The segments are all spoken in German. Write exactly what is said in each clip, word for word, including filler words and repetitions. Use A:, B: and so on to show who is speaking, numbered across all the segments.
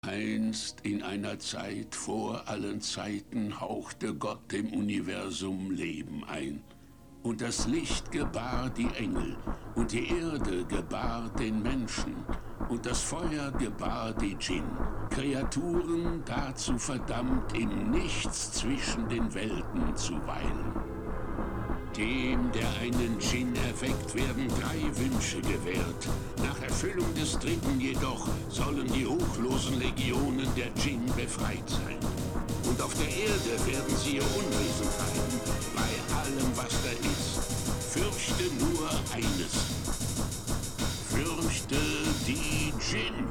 A: Einst in einer Zeit vor allen Zeiten hauchte Gott dem Universum Leben ein. Und das Licht gebar die Engel, und die Erde gebar den Menschen, und das Feuer gebar die Djinn, Kreaturen dazu verdammt, im Nichts zwischen den Welten zu weilen. Dem, der einen Djinn erweckt, werden drei Wünsche gewährt. Nach Erfüllung des dritten jedoch sollen die ruchlosen Legionen der Djinn befreit sein. Und auf der Erde werden sie ihr Unwesen treiben, bei allem, was da ist. Fürchte nur eines. Fürchte die Djinn.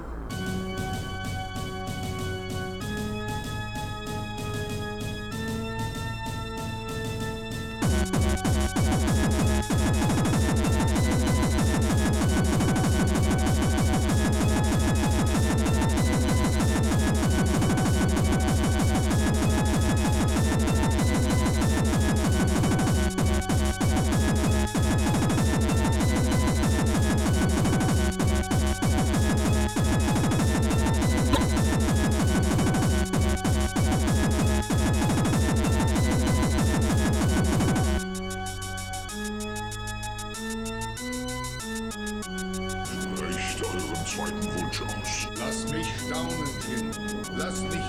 B: Sprecht euren zweiten Wunsch aus.
C: Lass mich staunen, Kind. Lass mich